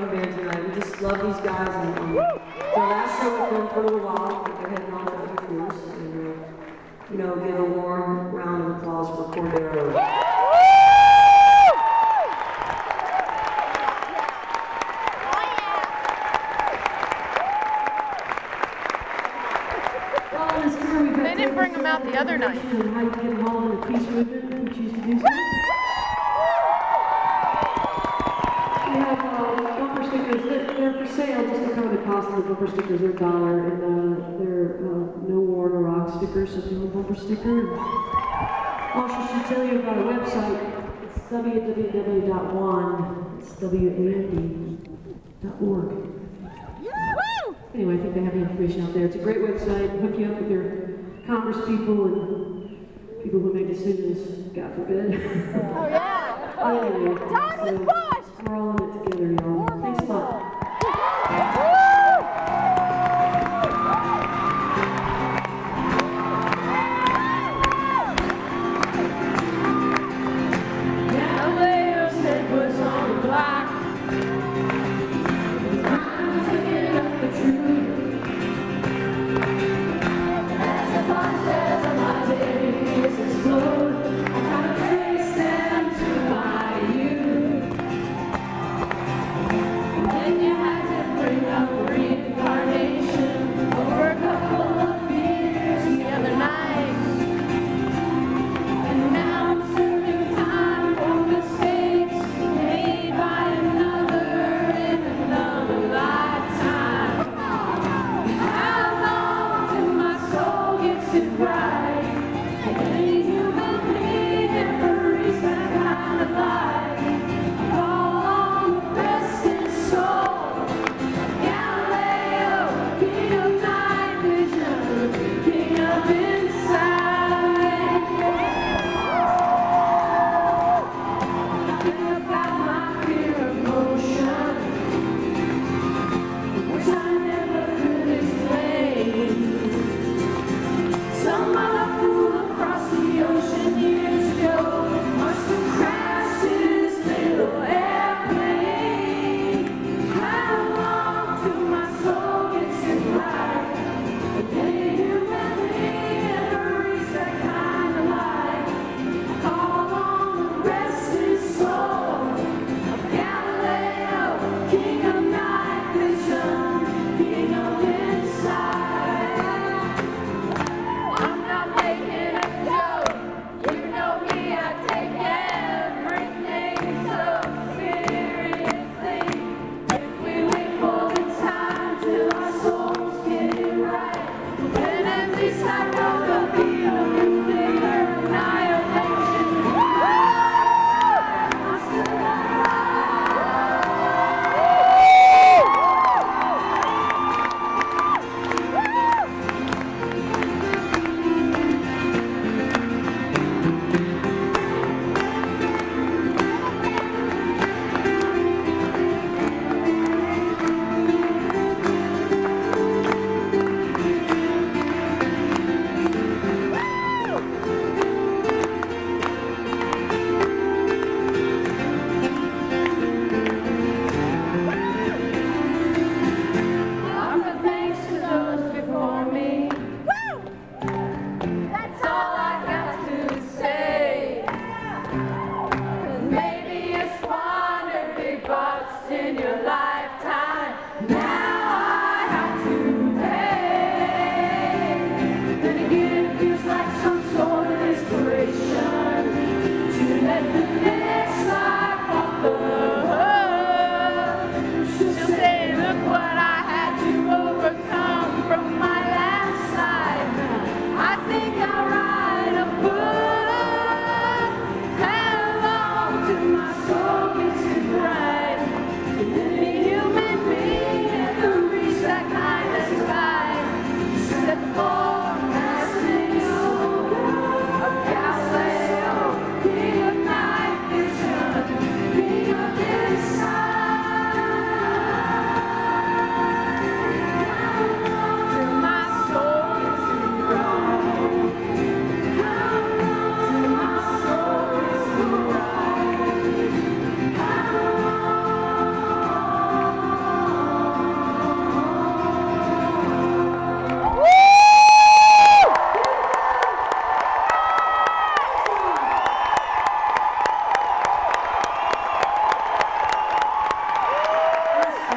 marching band tonight. We just love these guys, and it's our last show with them for a little while. They're heading on to other tours, and give a warm round of applause for Cordero. They didn't bring them out the other night. How you get involved in the peace movement and choose to do so. We have bumper stickers. They're for sale just to cover the cost of the bumper stickers. They're $1, and they're no war, no rock stickers. So if you want a bumper sticker, also should tell you about our website. It's www.wand. It's WAND.org. Anyway, I think they have the information out there. It's a great website. Hook you up with your Congress people and people who make decisions, God forbid. Oh, yeah. Anyway, Thomas Bush! we're all in it together, y'all. Thanks a lot. Galileo's head was on the block. I'm taking up the truth. As the monsters of my daily fears explode, I try to trace them to my youth.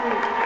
great.